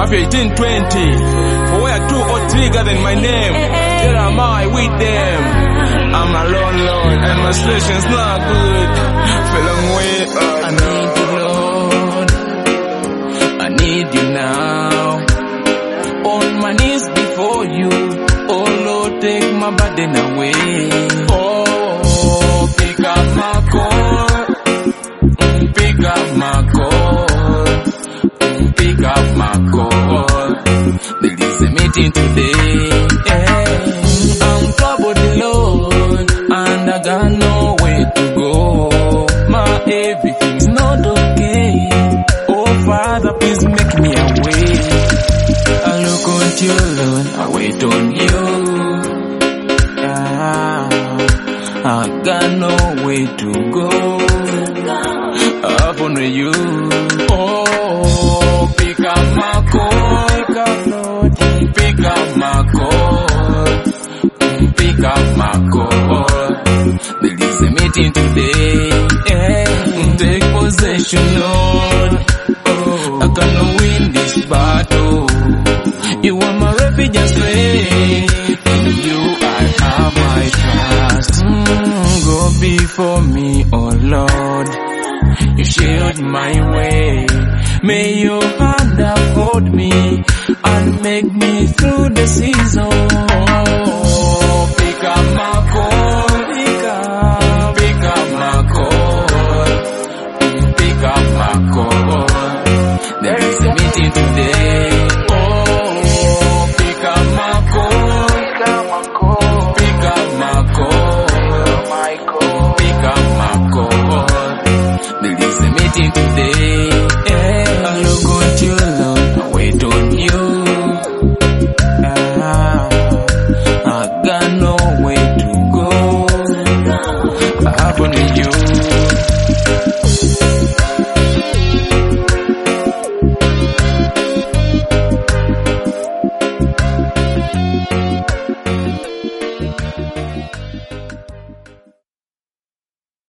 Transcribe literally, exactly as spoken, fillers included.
After eighteen twenty, for where two or three gather in my name, there am I with them. I'm alone, Lord, and my situation's not good. Feel long way, uh, I need you, Lord. I need you now. On my knees before you. Oh Lord, take my burden away. Oh, pick up my call. Pick up my call. Pick up my call. There is a meeting today. Yeah. I'm troubled, Lord, and I got nowhere to go. My everything's not okay. Oh Father, please make me a way. I look on you, Lord, I wait on you. Yeah. I got nowhere to go. Up on you. Oh, pick up my call. Pick up, Lord. Pick up my call. Pick up my call. There is a meeting today. Yeah. Take possession, Lord. Oh, I cannot win this battle. You are my refuge and strength. In you I have my trust. Mm, go before me, oh Lord. You shield my way. May your hand uphold me and make me through the season.